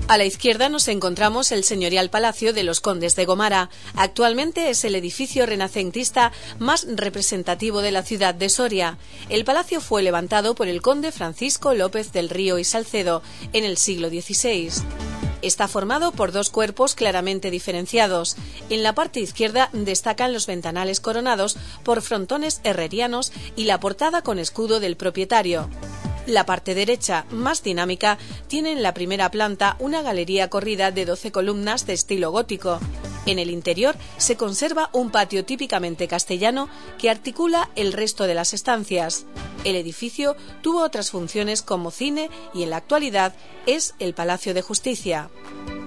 A la izquierda nos encontramos el señorial Palacio de los Condes de Gomara. Actualmente es el edificio renacentista más representativo de la ciudad de Soria. El palacio fue levantado por el conde Francisco López del Río y Salcedo en el siglo XVI. Está formado por dos cuerpos claramente diferenciados. En la parte izquierda destacan los ventanales coronados por frontones herrerianos y la portada con escudo del propietario. La parte derecha, más dinámica, tiene en la primera planta una galería corrida de 12 columnas de estilo gótico. En el interior se conserva un patio típicamente castellano que articula el resto de las estancias. El edificio tuvo otras funciones como cine y en la actualidad es el Palacio de Justicia.